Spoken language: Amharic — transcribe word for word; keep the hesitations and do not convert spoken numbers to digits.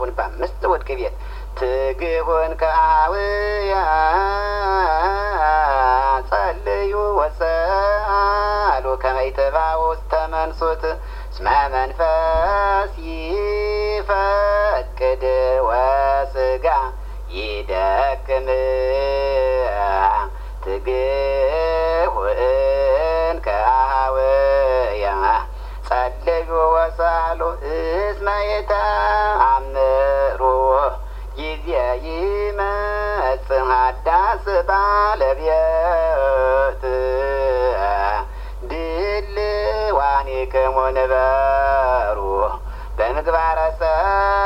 በአምስት ወድቅ ቤት ትግሁን ከአውያ ጸልዩ ወሰአሉ ከመ ይትባኡ ውስተ መንሱት እስመ መንፈስ ይፈቅድ ወሥጋ ይደክም ትግሁን ከአውያ ጸልዩ ወሰአሉ እስመ ይተአምሩ ጊዜ ይመጽእ ሀዳስ ባለቤት ድልዋኒክሙ ንበሩ በምግባረ